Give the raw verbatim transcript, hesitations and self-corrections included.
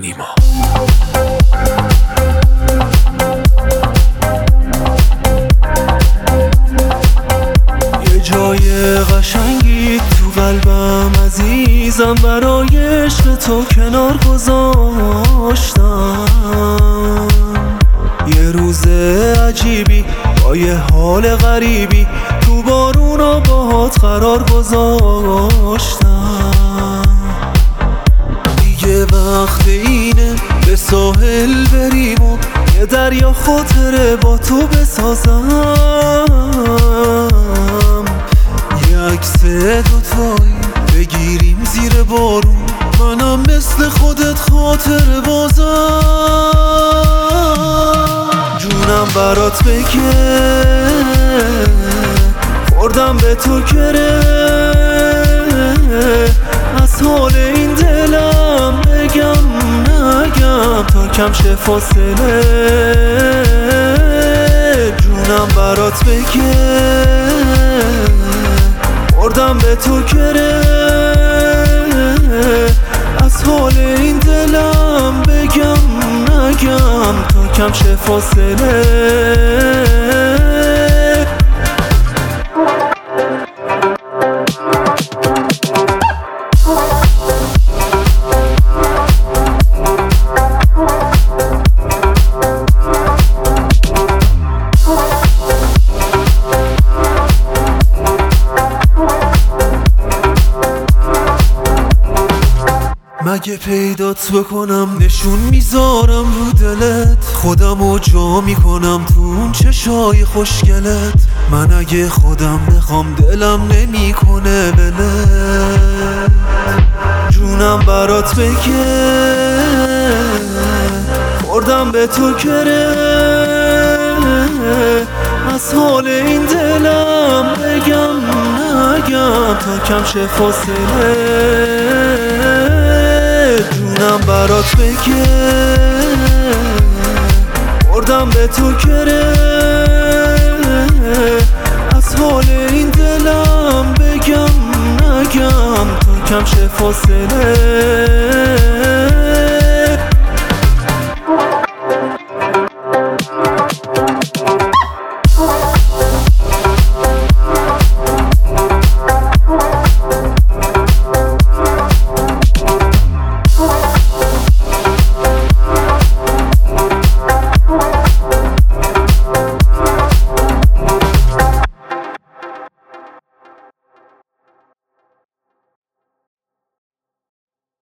نیما. یه جای قشنگی تو قلبم عزیزم، برای عشق تو کنار گذاشتم. یه روز عجیبی با یه حال غریبی تو بارون و باهات قرار گذاشتم. دیگه وقت اینه به ساحل بریم و یه دریا خاطره با تو بسازم. یه عکس دوتایی بگیریم زیر بارون، منم مثل خودت خاطره بازم. جونم برات بگه خوردم به تو کره، از حال این دلم بگم نگم تا کم شه فاصله. جونم برات بگه خوردم به تو کره، از حال این دلم بگم نگم تا کم شه فاصله. مگه پیدات بکنم نشون میذارم رو دلت، خودمو جا میکنم تو اون چشای خوشگلت. من اگه خودم بخوام دلم نمیکنه بله. جونم برات بگه خوردم به تو کره، از حال این دلم بگم نگم تا کم شه فاصله. جونم برات بگه خوردم به تو کره، از حال این دلم بگم نگم تا کم شه فاصله.